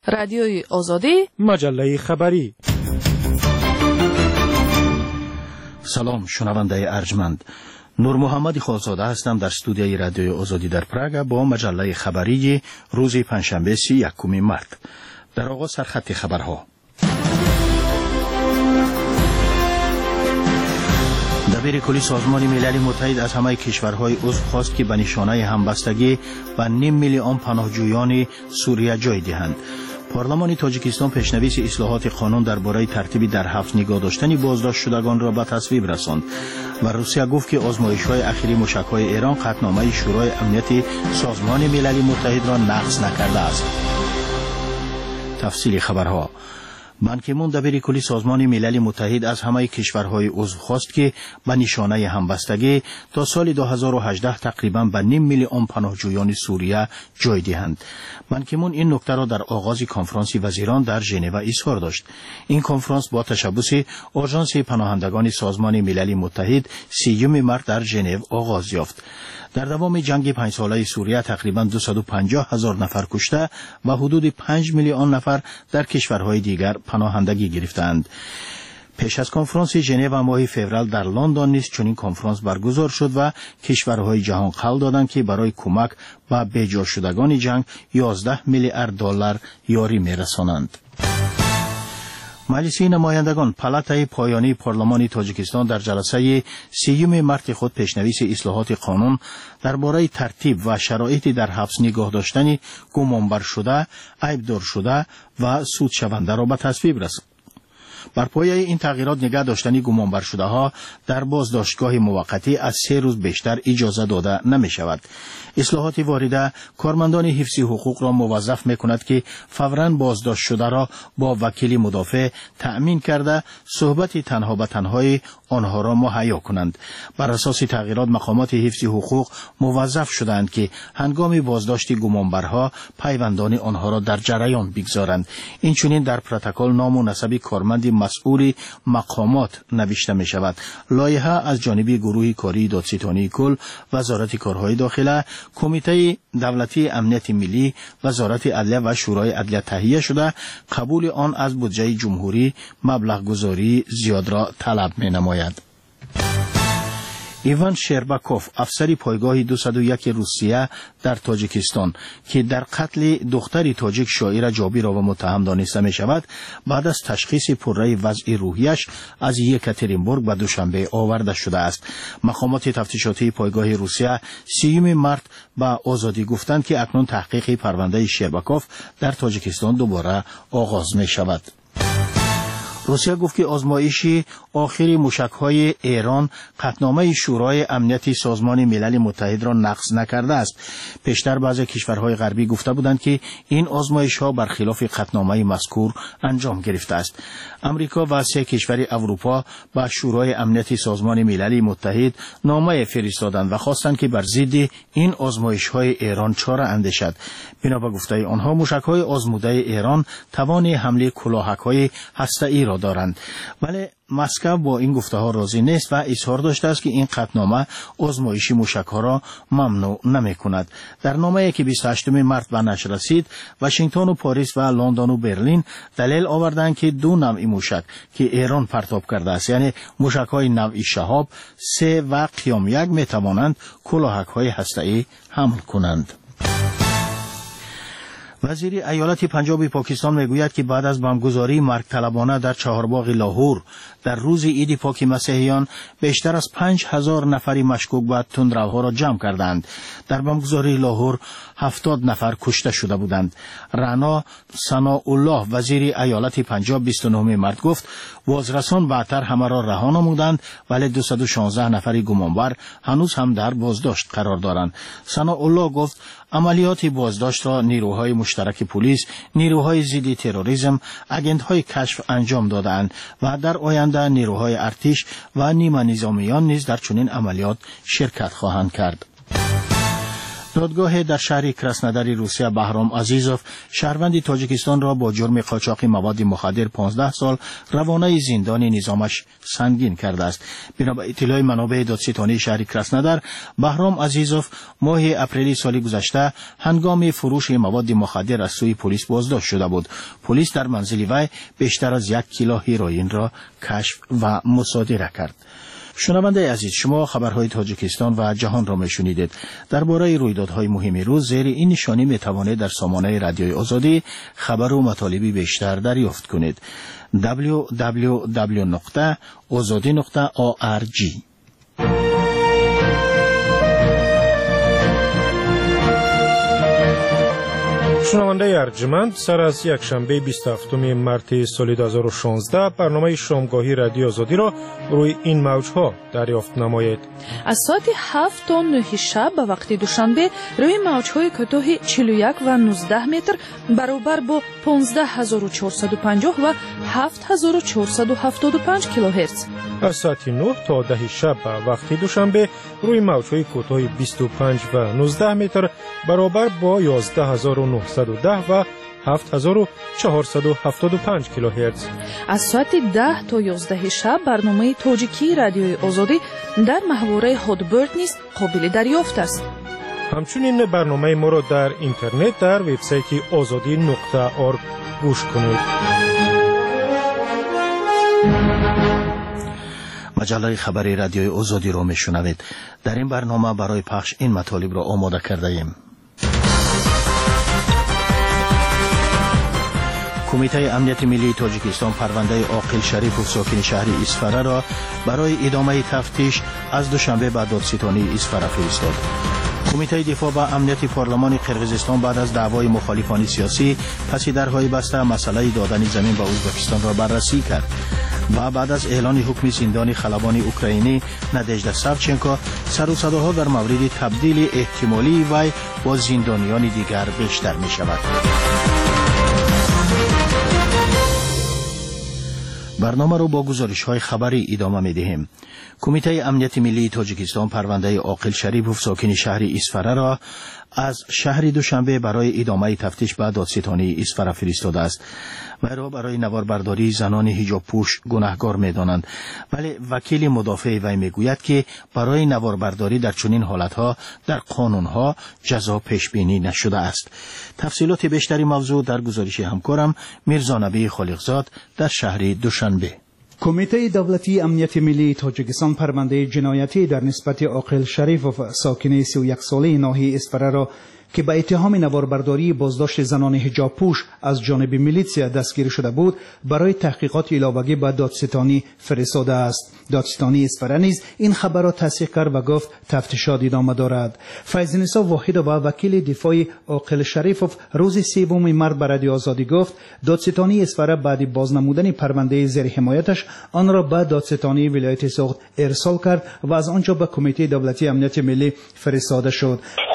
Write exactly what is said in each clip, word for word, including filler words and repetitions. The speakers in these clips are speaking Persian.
رادیوی آزادی، مجله خبری. سلام شنونده ارجمند، نور محمد خالزاده هستم در استودیوی رادیوی آزادی در پراگ با مجله خبری روز پنجشنبه سی و یکم مارت. در آغاز سرخط خبرها. دبیر کلی سازمان ملل متحد از همه کشورهای عضو خواست که به نشانه همبستگی و نیم میلیون پناهجویان سوریه جای دهند. پارلمان تاجیکستان پیشنویس اصلاحات قانون درباره ترتیب در حبس نگاه داشتن بازداشت شدگان را به تصویب رساند و روسیه گفت که آزمایش‌های اخیری موشک‌های ایران قطعنامه شورای امنیت سازمان ملل متحد را نقض نکرده است. تفصیل خبرها. بان کی مون دبیر کلی سازمان ملل متحد از همه کشورهای عضو خواست که به نشانه همبستگی تا سال دو هزار و هجده تقریباً به نیم میلیون پناهجویان سوریه جای دهند. بان کی مون این نکته را در آغاز کنفرانس وزیران در ژنو اظهار داشت. این کنفرانس با تشبث آژانس پناهندگان سازمان ملل متحد سیوم مارت در ژنو آغاز یافت. در دوام جنگ پنج ساله سوریه تقریباً دویست و پنجاه هزار نفر کشته و حدود پنج میلیون نفر در کشورهای دیگر پناهندگی گرفتند. پیش از کنفرانس ژنو ماه فوریه در لندن نیز چنین کنفرانس برگزار شد و کشورهای جهان قول دادند که برای کمک به بیجا شدگان جنگ یازده میلیارد دلار یاری می‌رسانند. مجلس نمایندگان پالاتای پایانی پارلمان تاجیکستان در جلسه سیوم مارت خود پیشنویس اصلاحات قانون درباره ترتیب و شرایط در حبس نگاه داشتن گمانبر شده، عیبدار شده و سود شونده را به تصویب رساند. بر پایه این تغییرات نگاه داشتن گمانبر شده ها در بازداشتگاه موقتی از سه روز بیشتر اجازه داده نمی شود. اصلاحات وارده کارمندان حفظ حقوق را موظف می کند که فوراً بازداشت شده را با وکیل مدافع تأمین کرده صحبت تنها به تنهای آنها را مهیا کنند. بر اساس تغییرات مقامات حفظ حقوق موظف شدند که هنگام بازداشت گمانبرها پیوندان آنها را در جریان بگذارند. این چنین در پروتکل نام و نسب کارمند مسئول مقامات نوشته می شود. لایحه از جانب گروه کاری دادستانی کل، وزارت کارهای داخله، کمیته دولتی امنیت ملی، وزارت عدلیه و شورای عدلیه تهیه شده. قبول آن از بودجه جمهوری مبلغ گذاری زیاد را طلب می نماید. ایوان شرباکوف افسری پایگاه دویست و یک روسیه در تاجیکستان که در قتل دختری تاجیک شاعر جابی را و متهم دانسته می شود بعد از تشخیص پررأی وضع روحیش از یکاترینبورگ به دوشنبه آورده شده است. مقامات تفتیشاتی پایگاه روسیه سیوم مارت به آزادی گفتند که اکنون تحقیق پرونده شرباکوف در تاجیکستان دوباره آغاز می شود. روسیه گفت که آزمایش آخری موشک‌های ایران قطعنامه شورای امنیت سازمان ملل متحد را نقض نکرده است. پیشتر بعضی کشورهای غربی گفته بودند که این آزمایش‌ها برخلاف قطعنامه مذکور انجام گرفته است. امریکا و سه کشور اروپا به شورای امنیت سازمان ملل متحد نامه فرستادند و خواستند که بر ضد این آزمایش‌های ایران چاره اندیشد. بنا به گفته آنها موشک‌های آزموده ایران توان حمله کلاهک‌های هسته‌ای را دارند، ولی مسکو با این گفته ها راضی نیست و اظهار داشته است که این قطعنامه آزمایش موشک ها را ممنوع نمی کند. در نامه‌ای که بیست و هشتم مارت به نشر رسید، واشنگتن و پاریس و لندن و برلین دلیل آوردند که دو نوع موشک که ایران پرتاب کرده است، یعنی موشک های نوع شهاب سه و قیام یک، می توانند کلاهک های هسته‌ای حمل کنند. وزیر ایالت پنجاب پاکستان میگوید که بعد از بمبگذاری مرگ طلبانه در چهارباغ لاهور در روز عید پاک مسیحیان بیشتر از پنج هزار نفری مشکوک به تندروها را جمع کردند. در بمبگذاری لاهور هفتاد نفر کشته شده بودند. رانا ثناءالله وزیر ایالت پنجاب بیست و نهم مارت گفت بازرسان بعدتر همه را رها نمودند، ولی دویست و شانزده نفری گمانبر هنوز هم در بازداشت قرار دارند. ثناءالله گفت عملیات بازداشت را نیروهای مشترک پلیس، نیروهای ضد تروریسم، اگنت‌های کشف انجام دادند و در آینده نیروهای ارتش و نیمه نظامیان نیز در چنین عملیات شرکت خواهند کرد. دادگاه در شهر کراسنودار روسیه بهرام عزیزوف شهروند تاجیکستان را با جرم قاچاق مواد مخدر پانزده سال روانه زندان نظامش سنگین کرده است. بنا به اطلاع منابع دادستانی شهر کراسنودار، بهرام عزیزوف ماه اپریل سال گذشته هنگام فروش مواد مخدر از سوی پلیس بازداشت شده بود. پلیس در منزل وی بیشتر از یک کیلو هیروئین را کشف و مصادره کرد. شنونده عزیز، شما خبرهای تاجیکستان و جهان را میشنیدید. درباره رویدادهای مهم روز زیر این نشانی میتوانید در سامانه رادیوی آزادی خبر و مطالبی بیشتر دریافت کنید. دبلیو دبلیو دبلیو نقطه آزادی نقطه او آر جی. شنونده ارجمند، سر از یک شنبه بیست و هفتم مارس سال دو هزار و شانزده برنامه شامگاهی رادیو آزادی را روی این موجها دریافت نمایید. از ساعت هفت تا نه شب به وقت دوشنبه روی موجهای کوتاه چهل و یک و نوزده متر برابر با پانزده هزار و چهارصد و پنجاه و هفت هزار و چهارصد و هفتاد و پنج کیلوهرتز. از ساعت نه تا ده شب به وقت دوشنبه روی موجهای کوتاه بیست و پنج و نوزده متر برابر با یازده هزار و نهصد و ده و هفت هزار و چهارصد و هفتاد و پنج کیلوهرتز. از ساعت ده تا یازده شب برنامه تاجیکی رادیوی آزادی در محوره هادبرد نیز قابل دریافت است. همچنین برنامه ما را در اینترنت در وبسایت آزادی نقطه اورگ گوش کنید. مجله خبری رادیوی آزادی را میشنوید. در این برنامه برای پخش این مطالب را آماده کرده ایم. کمیته امنیت ملی تاجیکستان پرونده عاقل شریف ساکن شهر اسفره را برای ادامه تفتیش از دوشنبه به دادستانی اسفره فرستاد. کمیته دفاع و امنیت پارلمان قرقیزستان بعد از دعوای مخالفان سیاسی پس درهای بسته مسئله دادن زمین به ازبکستان را بررسی کرد و بعد از اعلان حکم زندانی خلبان اوکراینی نادژدا ساوچنکو سر و صداها در مورد تبدیل احتمالی وی با زندانیان دیگر بیشتر می شود. برنامه رو با گزارش‌های خبری ادامه می‌دهیم. کمیته امنیت ملی تاجیکستان پرونده عاقل شریف ساکن شهر اسفره را از شهر دوشنبه برای ادامه تفتیش به دادستانی اسفره فرستاده است. وی را برای نواربرداری زنان حجاب پوش گناهکار می‌دانند، ولی وکیل مدافع وی میگوید که برای نواربرداری در چنین حالت‌ها در قانون‌ها جزا پیش بینی نشده است. تفصیلات بیشتری موضوع در گزارش همکارم میرزا نبی خالقزاد در شهر دوشنبه. کمیته دولتی امنیت ملی تاجیکستان پرونده جنایتی در نسبت عاقل شریف ساکن سی و یک ساله ناحیه اسفره را که به اتهام نواربرداری بازداشت زنان حجاب پوش از جانب میلیسیا دستگیر شده بود برای تحقیقات علاوگی به دادستانی فرستاده است. دادستانی اسفره نیز این خبر را تصدیق کرد و گفت تفتیشات ادامه دارد. فیض‌نسا واحد و وکیل دفاع عاقل شریف روز سوم مارس به رادیو آزادی گفت دادستانی اسفره بعد بازنمودن پرونده زیر حمایتش آن را به دادستانی ولایت سوخت ارسال کرد و از آنجا به کمیته دولتی امنیت ملی فرستاده شد.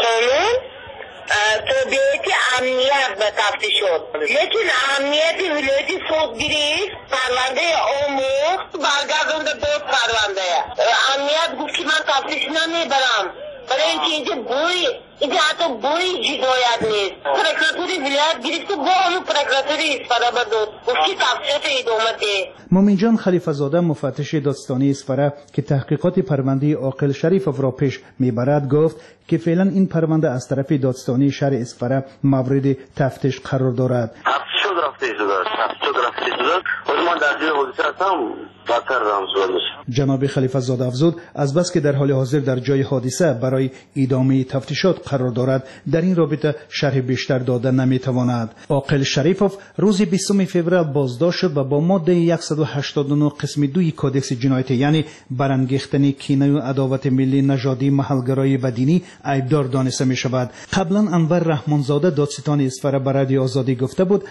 امنیت به تفتیش شد، لیکن امنیت ولایت سوخت گریست پرونده آموخت برگردونده به پرونده امنیت گفت که من تفتیش نمیبرم برای اینکه اینجا بوی اینجا حتی بوی جدایت نیست. پرکراتوری ولایت گریست با همون پرکراتوری اسفره بدود گفت که تفتیشات ادامه ده. مومن جان خلیفه زاده مفتش دادستانی اسفره که تحقیقات پرونده عاقل شریف را پیش میبرد گفت که فعلا این پرونده از طرف دادستانی شهر اسفره مورد تفتیش قرار دارد. تفتیش رفته شده تفتیش رفته شده و من در جای حادثه هستم بدتر رمزول میشه. جناب خلیفه زاده افزود از بس که در حال حاضر در جای حادثه برای ادامه تفتیشات قرار دارد در این رابطه شرح بیشتر داده نمیتواند. عاقل شریفوف روز بیستم فوریه بازداشت شد و با ماده صد و هشتاد و نه قسم دو کودکس جنایت یعنی برانگیختن کینه و عداوت ملی نژادی محلگرایی و دینی ایبدار دانسته می شود. قبلا انور رحمانزاده دادستان اسفره به رادیو آزادی گفته بود در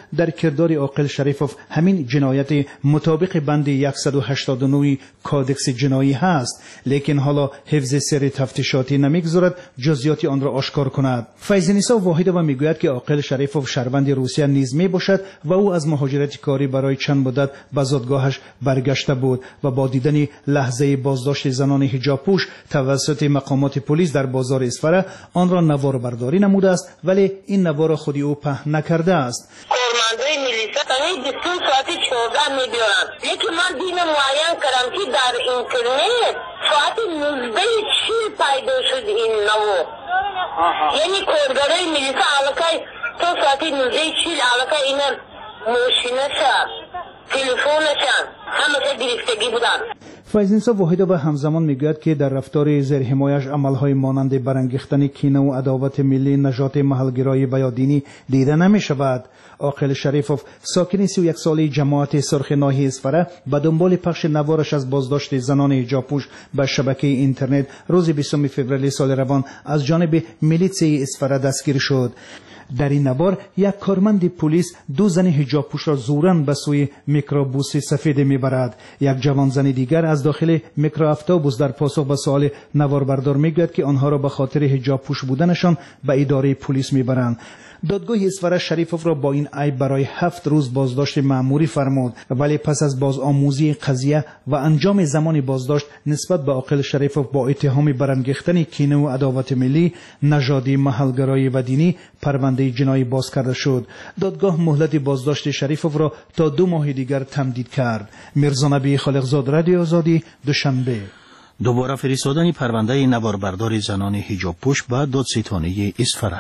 کردار عاقل شریفوف همین جنایت مطابق بند صد و هشتاد و نه کادکس جنایی هست، لیکن حالا حفظ سر تفتیشاتی نمیگذارد جزئیات آن را آشکار کند. فیض‌نسا واحدова میگوید که عاقل شریفوف شهروند روسیه نیز می باشد و او از مهاجرت کاری برای چند مدت به زادگاهش برگشته بود و با دیدن لحظه بازداشت زنان حجاب پوش توسط مقامات پلیس در بازار اسفره آن را نوار برداری نموده است، ولی این نوار خودی او پهن نکرده است. کارمندای میلیسا تنهی بیست و دو ساعت چهارده میلیونن، لیکن من دین معین کردم که در اینترنت ساعت نوزده چیل پیدا شد این نوار. یعنی کارگرای میلیسا علاقه تو ساعت نوزده چیل علاقه اینا موشینشن تلفونشن همه گرفتگی بودن. فیض‌نسا واحدова همزمان میگوید که در رفتار زیرحمایش عملهای مانند برانگیختن کینه و عداوت ملی، نژاد، محلگرایی و یا دینی دیده نمی شود. عاقل شریفوف ساکن سی و یک ساله جماعت سرخ ناحیه اسفره به دنبال پخش نوارش از بازداشت زنان حجاب پوش به شبکه اینترنت روز بیستم فوریه سال روان از جانب میلیسای اسفره دستگیر شد. در این نوار یک کارمند پلیس دو زن حجاب پوش را زوراً به سوی میکروبوس سفید میبرد. یک جوان زن دیگر از داخل میکرواتوبوس در پاسخ به سوال نواربردار میگوید که آنها را به خاطر حجاب پوش بودنشان به اداره پلیس میبرند. دادگاه اسفره شریفوف را با این عیب برای هفت روز بازداشت مأموری فرمود، ولی پس از بازآموزی قضیه و انجام زمان بازداشت نسبت به عاقل شریفوف با اتهام برانگیختن کینه و عداوت ملی، نژادی، محلگرایی و دینی پرونده جنایی باز کرده شد. دادگاه مهلت بازداشت شریفوف را تا دو ماه دیگر تمدید کرد. میرزا نبی خالقزاد، رادیو آزادی، دوشنبه. دوباره فرستادن پرونده نواربردار زنان حجاب پوش به دادستانی اسفره.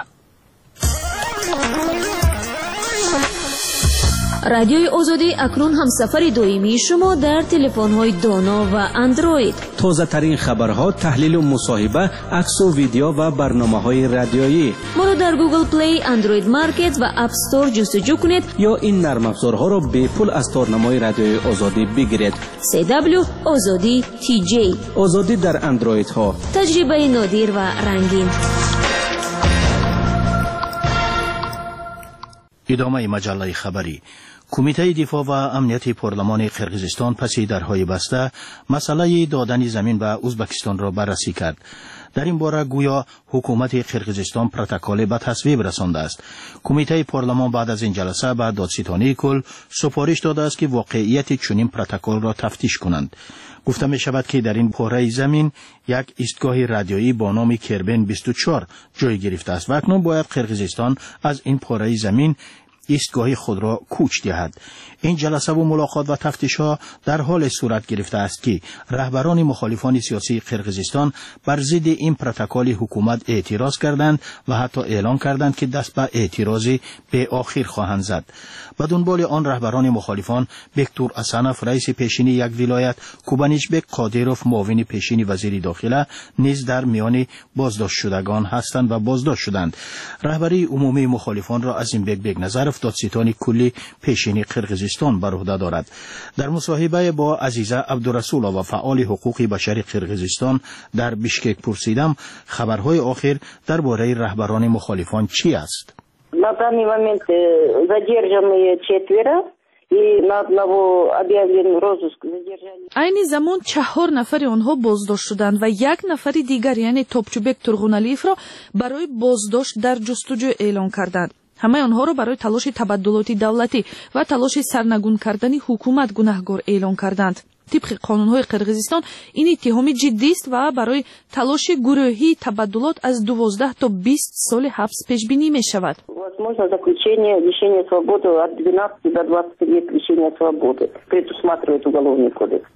رادیوی آزادی اکنون هم سفر دائمی شما در تلفن‌های دانا و اندروید. تازه ترین خبرها، تحلیل و مصاحبه، عکس و ویدیو و برنامه‌های رادیویی. ما را در گوگل پلی، اندروید مارکت و اپ استور جستجو کنید یا این نرم افزارها را به پول از تارنمای رادیوی آزادی بگیرید. سی دبلیو آزادی تی جی. آزادی در اندروید ها. تجربه نادر و رنگین. ادامه مجله خبری. کمیته دفاع و امنیت پارلمان قرقیزستان پس درهای بسته مسئله دادن زمین به ازبکستان را بررسی کرد. در این باره گویا حکومت قرقیزستان پروتکل به تصویب رسانده است. کمیته پارلمان بعد از این جلسه به دادستانی کل سفارش داده است که واقعیت چنین پروتکل را تفتیش کنند. گفته می شود که در این پاره زمین یک ایستگاه رادیویی با نام کربن بیست و چهار جای گرفته است و اکنون باید قرقیزستان از این پاره زمین ایستگاه خود را کوچ دهد. این جلسه و ملاقات و تفتیش ها در حال صورت گرفته است که رهبران مخالفان سیاسی قرقیزستان بر ضد این پروتکل حکومت اعتراض کردند و حتی اعلان کردند که دست به اعتراض به آخر خواهند زد. به دنبال آن رهبران مخالفان بکتور اسانف رئیس پیشین یک ولایت، کوبانیچبک قادروف معاون پیشین وزیر داخله نیز در میان بازداشت شدگان هستند و بازداشت شدند. رهبری عمومی مخالفان را ازیمبک بگنظرف دادستان کلی پیشین قرقیزستان بر عهده دارد. در مصاحبه با عزیزه عبدالرسول و فعال حقوق بشر قرقیزستان در بیشکک پرسیدم خبرهای آخر درباره رهبران مخالفان چی است؟ На данный момент задержаны четверо и на одного объявлен розыск задержания. عین زمان چهار نفر آنها بازداشت شدند و یک نفر دیگر یعنی توپچوبک ترغونالیف را برای بازداشت در جستجو اعلام کردند. همه آنها را برای تلاش تبادلات دولتی و تلاش سرنگون کردن حکومت گناهکار اعلام کردند. طبق قانون‌های قرقیزستان این اتهام جدی است و برای تلاش گروهی تبادلات از دوازده تا بیست سال حبس پیش بینی می شود. Возможно заключение лишения свободы от двенадцати до двадцати лет лишения свободы. Предусматривает уголовный кодекс.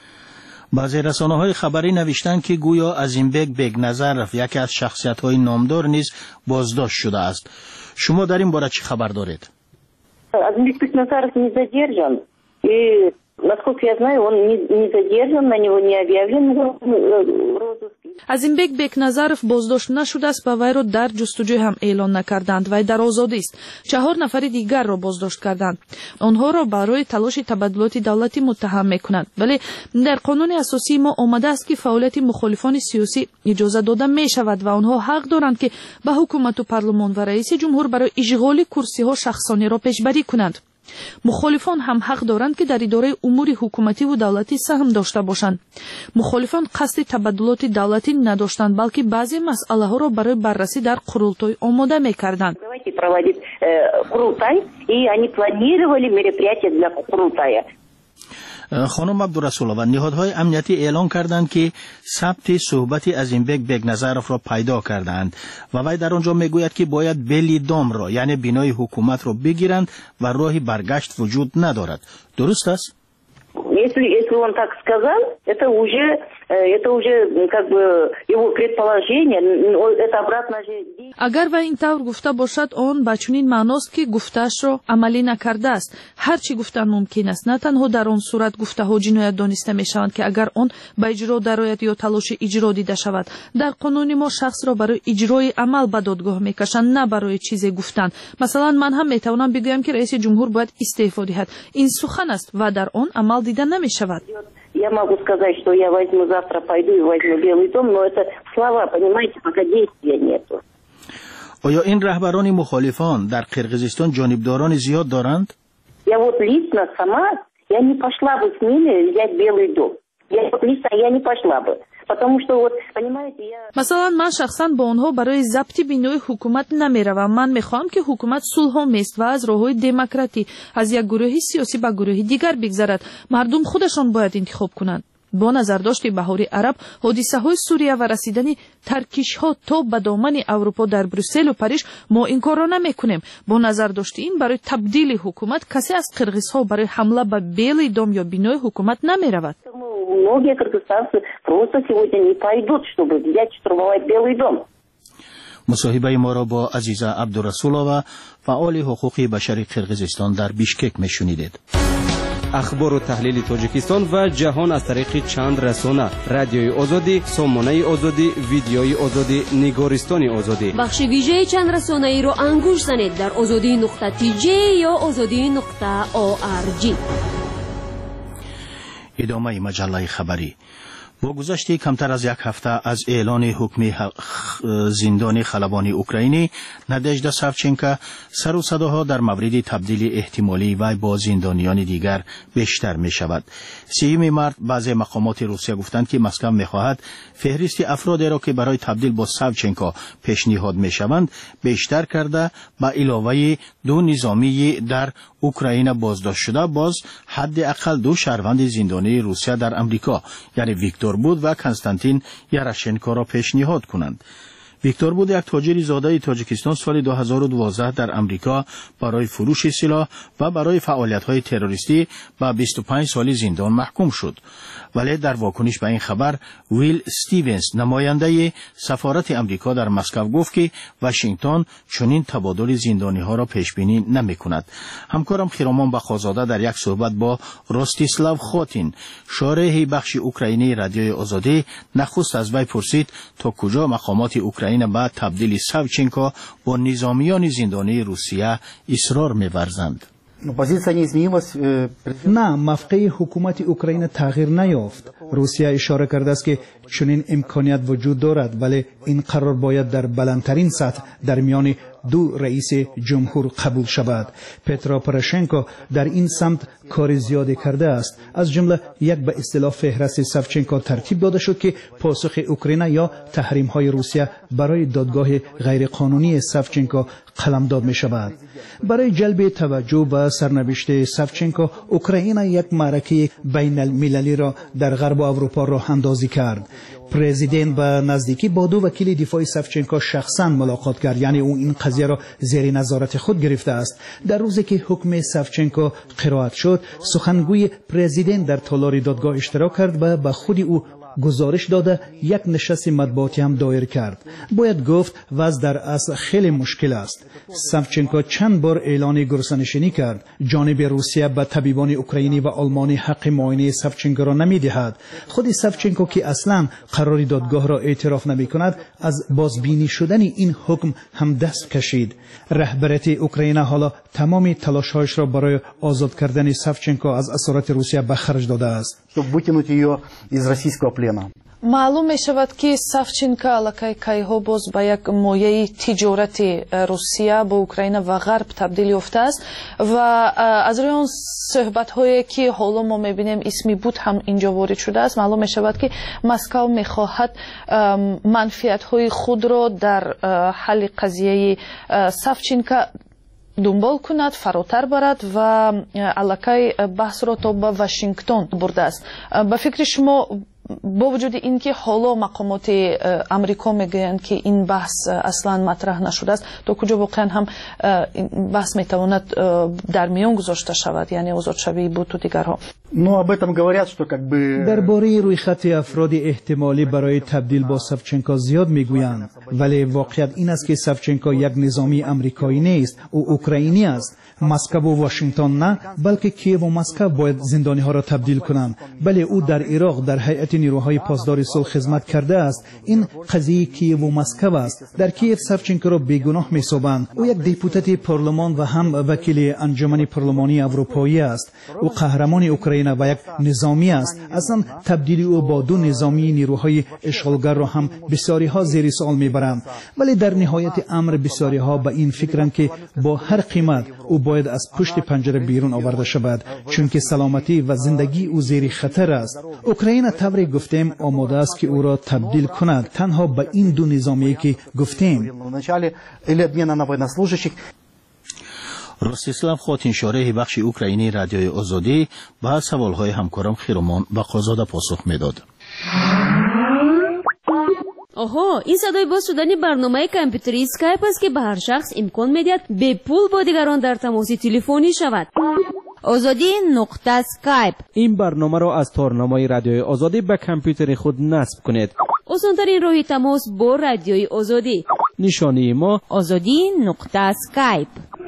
بعضی رسانه‌های خبری نوشتند که گویا ازیمبک بگنظرف یکی از شخصیت‌های نامدار نیز بازداشت شده است. شما در این باره چه خبر دارید؟ Азимбек Бекназаров не задержан. И насколько я знаю, он не, не задержан, на него не объявлен розыск. ازیمبک بکنظرف بازداشت نشده است و وی را در جستجو هم اعلان نکردند و در آزادی است. چهار نفر دیگر را بازداشت کردند. آنها را برای تلاش تبادلات دولتی متهم میکنند، ولی در قانون اساسی ما آمده است که فعالیت مخالفان سیاسی اجازه داده می شود و آنها حق دارند که به حکومت و پارلمان و رئیس جمهور برای اشغال کرسی ها شخصانی را پیشبری کنند. مخالفان هم حق دارند که در اداره امور حکومتی و دولتی سهم داشته باشند. مخالفان قصد تبادلات دولتی نداشتند، بلکه بعضی مسئله ها را برای بررسی در قرولتای آماده می‌کردند. проводить قرولتای и они планировали мероприятия для قرولтая. خانم عبدالرسولова، نهادهای امنیتی اعلام کردند که ثبت صحبت عظیمبک بگنظرف را پیدا کردند و وی در آنجا میگوید که باید بلی دام را یعنی بنای حکومت را بگیرند و راهی برگشت وجود ندارد. درست است؟ Если, если он так сказал, это уже, это уже как бы его предположение, это обратно же... اگر و این طور گفته باشد آن با چنین معناست که گفته‌اش را عملی نکرده است. هر چی گفتن ممکن است، نه تنها در آن صورت گفته ها جنایت دانسته می شوند که اگر آن به اجرا درآید یا تلاش اجرا دیده شود. در قانون ما شخص را برای اجرای عمل به دادگاه میکشند، نه برای چیزی گفتن. مثلا من هم میتوانم بگویم که رئیس جمهور باید استعفا دهد. این سخن است و در آن عمل دیده نمی شود. Я могу сказать, что я возьму завтра, пойду и возьму Белый дом, но это слова, понимаете, пока действия нету. آیا این رهبران مخالفان در قرقیزستان جانبداران زیاد دارند؟ Я вот лично сама, я не пошла бы с ними взять Белый дом. Я вот лично, я не пошла бы. потому что вот понимаете я مثلا من شخصا با آنها برای ضبط بینوی حکومت نمیروم. من میخوام که حکومت صلح میست و از راههای دموکراتی از یک گروه سیاسی به گروه دیگر بگذرد. مردم خودشان باید انتخاب کنند. با نظرداشت بهار عرب، حادثه های سوریه و رسیدن ترکیش ها تا به دامن اروپا در بروسل و پاریس ما این کار را نمیکنیم. با نظرداشت این برای تبدیل حکومت کسی از قرغیز ها برای حمله به بیلی دام یا بینای حکومت нами Многие кыргызстанцы просто сегодня не пойдут, чтобы взять штурмовать Белый дом. مصاحبه ما را با عزیزه عبدالرسولова فعال حقوق بشر قرقیزستان در بیشکک میشنیدید. اخبار و تحلیل تاجیکستان و جهان از طریق چند رسانه: رادیوی آزادی، سامانه آزادی، ویدیوی آزادی، نگارستان آزادی. بخش ویژه چند رسانه ای را انگوش زنید در آزادی نقطه تی جی یا آزادی نقطه او آر جی. ادامه مجله خبری. با گذشت کمتر از یک هفته از اعلان حکم زندان خلبان اوکراینی، نادژدا ساوچنکا، سر و صداها در مورد تبدیل احتمالی وی با زندانیان دیگر بیشتر می شود. سیوم مارس بعضی مقامات روسیه گفتند که مسکو می خواهد فهرست افرادی را که برای تبدیل با ساوچنکا پیشنهاد می شوند بیشتر کرده، با علاوه دو نظامی در اوکراین بازداشت شده باز حداقل دو شهروند زندانی روسیه در امریکا یعنی ویکتور بود و کنستانتین یاراشنکو را پیشنهاد کنند. ویکتور بود یک تاجر زاده تاجیکستان سال دو هزار و دوازده در امریکا برای فروش سلاح و برای فعالیت‌های تروریستی با بیست و پنج سال زندان محکوم شد. ولی در واکنش به این خبر ویل استیونز نماینده سفارت امریکا در مسکو گفت که واشنگتن چنین تبادل زندانی‌ها را پیش بینی نمی‌کند. همکارم خیرامان بخازاده در یک صحبت با راستیسلاو خاتین، شارح بخش اوکراینی رادیوی آزادی، نخست از وی پرسید تا کجا مقامات اوکراین بعد تبدیل ساوچنکو با نظامیان زندانی روسیه اصرار می‌ورزند. نه، موقع حکومت اوکراین تغییر نیافت. روسیه اشاره کرده است که چنین امکانیت وجود دارد، ولی این قرار باید در بلندترین سطح در میان دو رئیس جمهور قبول شود. پترو پروشنکو در این سمت کار زیادی کرده است. از جمله یک به اصطلاح فهرست ساوچنکو ترتیب داده شد که پاسخ اوکراین یا تحریم های روسیه برای دادگاه غیرقانونی ساوچنکو قلمداد می شود. برای جلب توجه و سرنوشت ساوچنکو، اوکراین یک معرکه بین المللی را در غرب اروپا راه اندازی کرد. پرزیدنت به نزدیکی با دو وکیل دفاع ساوچنکو شخصا ملاقات کرد، یعنی او این قضیه را زیر نظارت خود گرفته است. در روزی که حکم ساوچنکو قرائت شد، سخنگوی پرزیدنت در تالار دادگاه اشتراک کرد و به خود او گزارش داده یک نشست مطبوعاتی هم دایر کرد. باید گفت وضع در اصل خیلی مشکل است. ساوچنکو چند بار اعلان گرسنه‌نشینی کرد. جانب روسیه به طبیبان اوکراینی و آلمانی حق معاینه ساوچنکو را نمی‌دهد. خود ساوچنکو که اصلا قرار دادگاه را اعتراف نمی‌کند، از بازبینی شدن این حکم هم دست کشید. رهبریت اوکراین حالا تمام تلاش‌هایش را برای آزاد کردن ساوچنکو از اسارت روسیه به خرج داده است. маълум мешавад ки савченко аллакай кайҳо боз ба як мояи тиҷорати русия бо украина ва ғарб табдил ёфтааст ва аз рӯи он суҳбатҳое ки ҳоло мо мебинем исми буд ҳам инҷо ворид шудааст, маълум мешавад ки москав мехоҳад манфиатҳои худро дар ҳалли қазияи савченко дунбол кунад, фаротар барад ва аллакай баҳсро то ба Вашингтон бурдааст. ба фикри шумо бо вуҷуди ин ки ҳоло мақомоти амрико мегӯянд ки ин баҳс аслан матраҳ нашудааст, то куҷо воқеан ҳам баҳс метавонад дар миён гузошта шавад, яъне озодшавии буту дигарҳо? Ну, об этом говорят, что как бы... درباره رویخط افراد احتمالی برای تبدیل با سفچنکو زیاد میگویند، ولی واقعیت این است که سفچنکو یک نظامی امریکایی نیست، او اوکراینی است. مسکو و واشنگتن نه، بلکه کیف و مسکو باید زندانی ها را تبدیل کنند. بله او در عراق در هیئت نیروهای پاسدار صلح خدمت کرده است. این قضیه کیف و مسکو است. در کیف سفچنکو را بیگناه می‌سازند. او یک دیپوتات پارلمان و هم وکیل انجمن پارلمانی اروپایی است. او قهرمان اوکراین و یک نظامی است. اصلا تبدیلی او با دو نظامی نیروهای اشغالگر را هم بسیاری ها زیر سوال میبرند. ولی در نهایت امر بسیاری ها به این فکرند که با هر قیمت او باید از پشت پنجره بیرون آورده شود، چون که سلامتی و زندگی او زیر خطر است. اوکراین طوری گفتیم آماده است که او را تبدیل کند، تنها به این دو نظامی که گفتیم. رستسلاو خاطرشاره بخش اوکراینی رادیوی آزادی به سوالهای همکارم خیرومان بقازاده پاسخ میداد. آها، این صدای باز شدن برنامه کامپیوتری اسکایپ است که به هر شخص امکان میدهد به پول با دیگران در تماس تلفنی شود. آزادی نقطه اسکایپ. این برنامه را از تارنمای رادیوی آزادی به کامپیوتر خود نصب کنید. آسان‌ترین راه تماس با رادیوی آزادی. نشانی ما آزادی نقطه اسکایپ.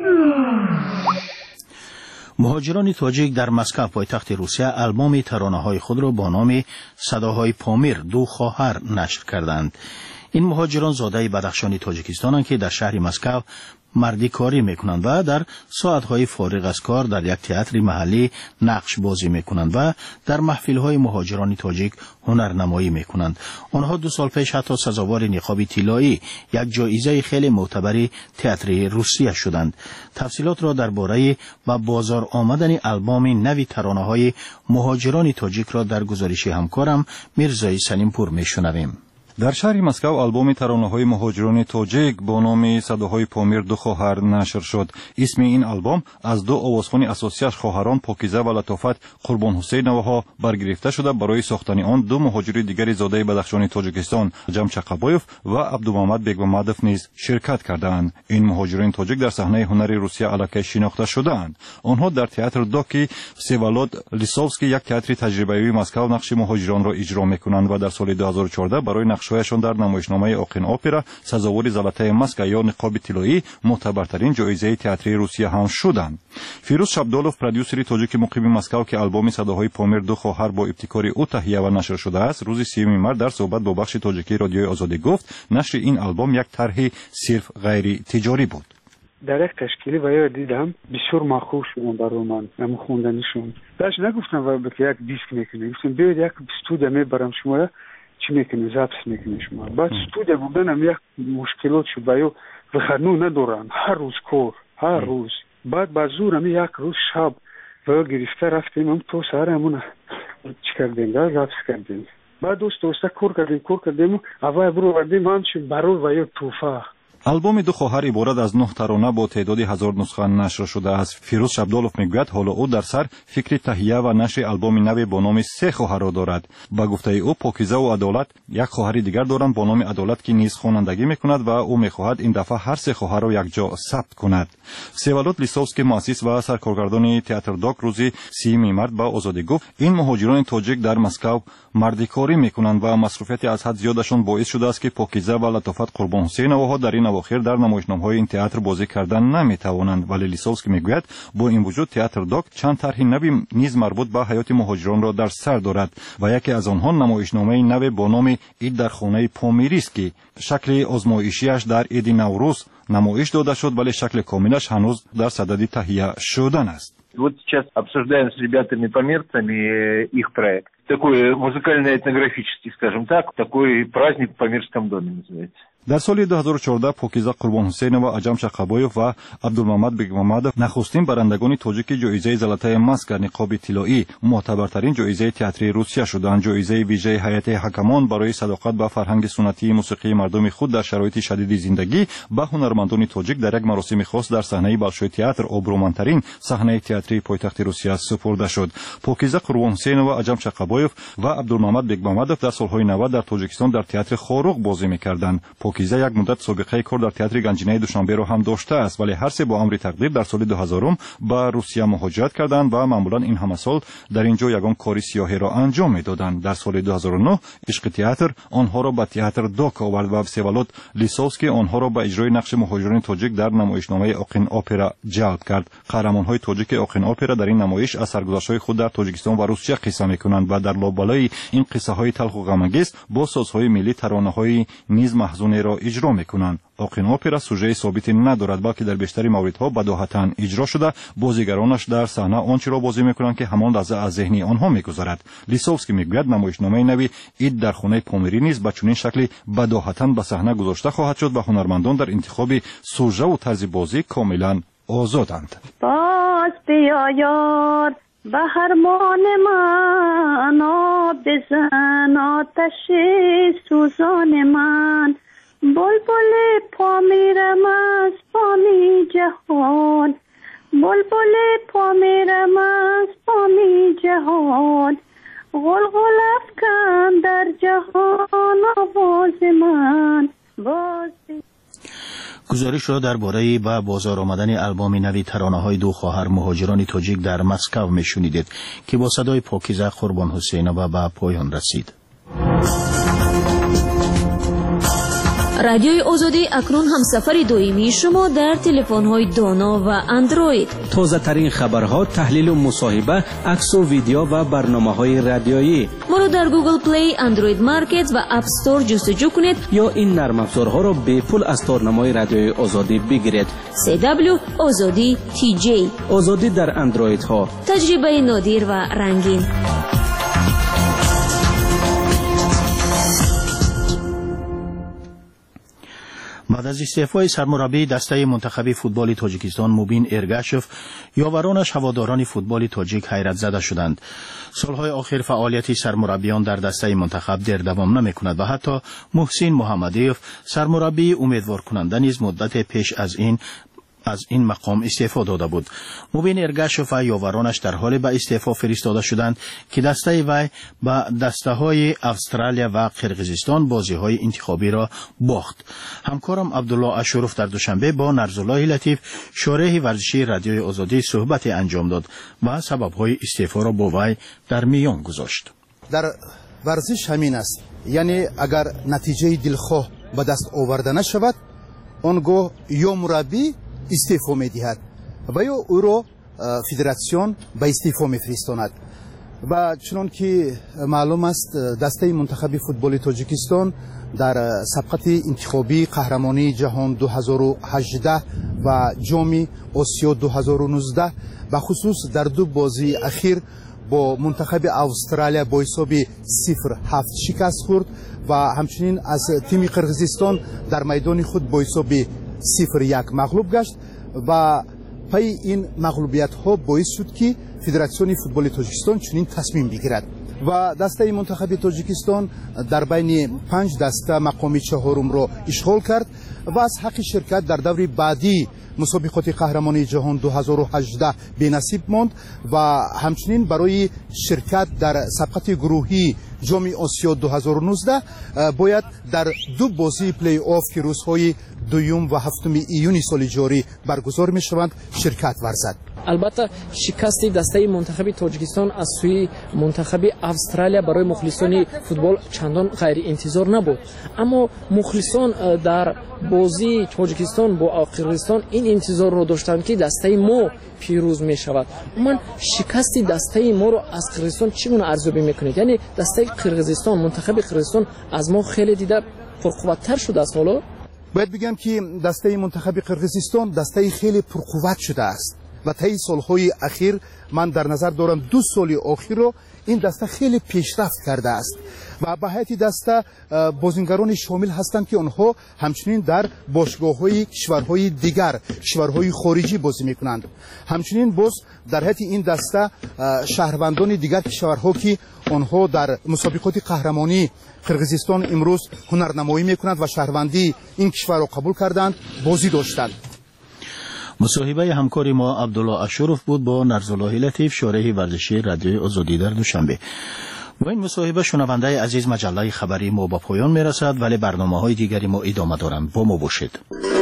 مهاجران تاجیک در مسکو پایتخت روسیه آلبوم ترانه‌های خود را با نام صداهای پامیر دو خواهر نشر کردند. این مهاجران زاده بدخشانی تاجیکستانند که در شهر مسکو مردی کاری میکنند و در ساعتهای فارغ از کار در یک تئاتر محلی نقش بازی میکنند و در محفلهای مهاجران تاجیک هنرنمایی میکنند. آنها دو سال پیش حتی سزاوار نقاب طلایی، یک جایزه خیلی معتبر تئاتر روسیه شدند. تفصیلات را درباره با بازار آمدن آلبوم نوی ترانه‌های مهاجران تاجیک را در گزارش همکارم میرزای سلیمپور میشنویم. در شهر مسکو آلبوم ترانه‌های مهاجران تاجیک با نام صداهای پامیر دو خواهر نشر شد. اسم این آلبوم از دو آوازخوان اساسیش خواهران پاکیزه و لطافت قربان حسینوها برگرفته شده. برای ساختن آن دو مهاجر دیگر زاده بدخشان تاجیکستان جم چقبایف و عبدالمحمد بیگمامدوف نیز شرکت کردند. این مهاجران تاجیک در صحنه هنر روسیه علاقه شناخته شدند. آنها در تئاتر دوکی سیوالود لیسوفسکی، یک تئاتر تجربه‌ای مسکو، نقش مهاجران را اجرا می‌کنند و در سال دو هزار و چهارده برای شویشان در نمایشنامه اوقین اپرا سزاوار زلطه مسکو یا نقاب طلایی معتبرترین جایزه تئاتر روسیه هم شدند. فیروز شبدالوف پرودیوسر تاجیک مقیم مسکو که آلبوم صداهای پامیر دو خواهر با ابتکار او تهیه و نشر شده است، روز سیوم مارس در صحبت با بخش تاجیکی رادیوی آزادی گفت نشر این آلبوم یک طرح صرف غیر تجاری بود. در یک تشکیلی و یا دیدم بسیار مخوف شدم برای من نمو خوندنشون. داشت نگفتم و که یک دیسک میکنه، گفتم بیاید یک استودیو میبرم شما چی میکنه زبط میکنه شما. بعد استودیو بودنم یک مشکلات شد و یا وخرنو ندارن هر روز کار هر روز. بعد بازورم یک روز شب و یا گرفته رفتیم هم تو سهر همون چی کردیم در زبط کردیم. بعد دوست دوسته کار کردیم کار کردیم اول برو وردیم همچین برول و یا توفه. آلبوم دو خواهر عبارت از نه ترانه با تعداد هزار نسخه نشر شده است. فیروز شبدالوف میگوید حالا او در سر فکر تهیه و نشر آلبوم نو با نام سه خواهر را دارد. با گفته او پاکیزه و عدالت یک خواهر دیگر دارند با نام عدالت که نیز خوانندگی میکند و او میخواهد این دفعه هر سه خواهر را یک جا ثبت کند. سیوالود لیسوفسکی مؤسس و سرکارگردان تئاتر دوک روز سیوم مارس با آزادی گفت این مهاجران تاجیک در مسکو مردکاری میکنند و مصروفیت از حد زیادشان باعث شده است که پاکیزه و لطافت قربان حسینوها در این اواخر در نمایشنامه‌های این تئاتر بازی کردن نمیتوانند. ولی لیسوفسکی میگوید با این وجود تئاتر دوک چند طرح نوی نیز مربوط به حیات مهاجران را در سر دارد و یکی از آنها نمایشنامه نو با نام عید در خانه پامیری است که شکل آزمایشیش در عید نوروز نمایش داده شد ولی شکل کاملش هنوز در صدد تهیه شدن است. Вот сейчас обсуждаем с ребятами-померцами их проект. Такой музыкально-этнографический, скажем так, такой праздник в Померском доме называется. дар соли ду ҳазору чордаҳ покиза қурбонҳусейнова, аҷам шақабоев ва абдулмамад бегмамадов нахустин барандагони тоҷики ҷоизаи залатаи маскар ниқоби тиллоӣ муътабартарин ҷоизаи театрии русия шуданд. ҷоизаи вижаи ҳайати ҳакамон барои садоқат ба фарҳанги суннатии мусиқии мардуми худ дар шароити шадиди зиндагӣ ба ҳунармандони тоҷик дар як маросими хос дар саҳнаи балшои театр обрӯмандтарин саҳнаи театрии пойтахти русия супурда шуд. покиза қурбонҳусейнова, аҷам шақабоев ва абдулмамад бегмамадов дар солҳои навад дар тоҷикистон дар театри хоруқ бозӣ мекарданд. покиза як муддат собиқаи кор дар театри ганҷинаи душанберо ҳам доштааст, вале ҳар се бо амри тақдир дар соли ду ҳазорум ба русия муҳоҷират карданд ва маъмулан ин ҳама сол дар ин ҷо ягон кори сиёҳеро анҷом медоданд. дар соли ду ҳазору нӯҳ ишқи театр онҳоро ба театр док овард ва всеволод лисовский онҳоро ба иҷрои нақши муҳоҷирони тоҷик дар намоишномаи Оқин опера ҷалб кард. қаҳрамонҳои тоҷики Оқин опера дар ин намоиш аз саргузаштҳои худ дар тоҷикистон ва русия қисса мекунанд ва дар лобалои ин қиссаҳои талху ғамангез бо созҳои миллӣ таронаҳои низ маҳзунеро иҷро мекунанд. Оқин опера сужаи собити надорад, балки дар бештари мавридҳо бадоҳатан иҷро шуда, бозигаронаш дар саҳна ончиро бозӣ мекунанд ки ҳамон лаҳза аз зеҳни онҳо мегузарад. Лисовский мегӯяд намоишномаи нави ид дар хонаи помирӣ низ ба чунин шакли бадоҳатан ба саҳна гузошта хоҳад шуд ва ҳунармандон дар интихоби сужаву тарзи бозӣ комилан озоданд. باز بیا یار به هرمان من آب بزن آتش سوزان من بلبل پامیرم از پامی جهان بلبل پامیرم از پامی جهان غلغل افکن در جهان آواز من باز گزارش را درباره به بازار آمدن البوم نوی ترانه‌های دو خواهر مهاجران تاجیک در مسکو میشنیدید که با صدای پاکیزه قربانحسینова به پایان رسید. رادیوی آزادی اکنون همسفر دائمی شما در تلفن‌های دانا و اندروید. تازه ترین خبرها، تحلیل و مصاحبه، عکس و ویدیو و برنامه‌های رادیویی. ما رو در گوگل پلی، اندروید مارکت و اپ استور جستجو کنید یا این نرم افزارها را به پول از تارنمای رادیوی آزادی بگیرید. سی دبلیو آزادی تی جی. آزادی در اندروید ها. تجربه نادر و رنگین. بعد از استعفای سرمربی دسته منتخب فوتبال تاجیکستان موبین ارگاشف، یاورانش هواداران فوتبال تاجیک حیرت زده شدند. سالهای آخر فعالیت سرمربیان در دسته منتخب در دوام نمی‌کند و حتی محسن محمدیف سرمربی امیدوار کننده نیز مدت پیش از این از این مقام استعفا داده بود. موبین ارگاشف و یاورانش در حال به استعفا فرستاده شدند که دسته وی به دسته های استرالیا و قرقیزستان بازی های انتخابی را باخت. همکارم عبدالله اشرف در دوشنبه با نرزالله لطیف شارح ورزشی رادیوی آزادی صحبت انجام داد و سبب های استعفا را با وی در میان گذاشت. در ورزش همین است، یعنی اگر نتیجه دلخواه به دست آورده نشود آنگاه یا مربی استعفا می‌دهد و یا او را فدراسیون به استعفا می‌فرستاند. و چنان که معلوم است دسته منتخب فوتبال تاجیکستان در سبقت انتخابی قهرمانی جهان دو هزار و هجده و جام آسیا دو هزار و نوزده به خصوص در دو بازی اخیر با منتخب استرالیا با حساب صفر هفت شکست خورد و همچنین از تیم قرقیزستان در میدان خود با حساب صفر یک مغلوب گشت و پای این مغلوبیت ها باعث شد که فدراسیون فوتبال تاجیکستان چنین تصمیم بگیرد و دسته منتخب تاجیکستان در بین پنج دسته مقام چهارم را اشغال کرد و از حق شرکت در دور بعدی مسابقات قهرمانی جهان دو هزار و هجده بی‌نصیب ماند و همچنین برای شرکت در سبقت گروهی جام آسیا دو هزار و نوزده باید در دو بازی پلی آف که روزهای دوم و هفتم ایون سال جاری برگزار می شوند شرکت ورزد. البته شکست دسته منتخب تاجیکستان از سوی منتخب استرالیا برای مخلصان فوتبال چندان غیر انتظار نبود، اما مخلصان در بازی تاجیکستان با قرقیزستان این انتظار رو داشتند که دسته ما پیروز می شود. من شکست دسته ما رو از قرقیزستان چگونه ارزیابی میکنید؟ یعنی دسته قرقیزستان، منتخب قرقیزستان از ما خیلی دیده پرقوت‌تر شده است. حالا باید بگم که دسته منتخب قرقیزستان دسته خیلی پرقوت شده است و طی سالهای اخیر من در نظر دارم دو سال اخیر رو این دسته خیلی پیشرفت کرده است و به حیث دسته بازیگران شامل هستند که آنها همچنین در باشگاه‌های کشورهای دیگر، کشورهای خارجی بازی میکنند. همچنین باز در حیث این دسته شهروندان دیگر کشورها که آنها در مسابقات قهرمانی قرقیزستان امروز هنرنمایی میکنند و شهروندی این کشور را قبول کردند بازی داشتند. مصاحبه همکار ما عبدالله اشرف بود با نرزالله لطیف، شارح ورزشی رادیوی آزادی در دوشنبه. و این مصاحبه شنونده عزیز مجله خبری ما با پایان میرسد، ولی برنامه های دیگری ما ادامه دارند. با ما باشید.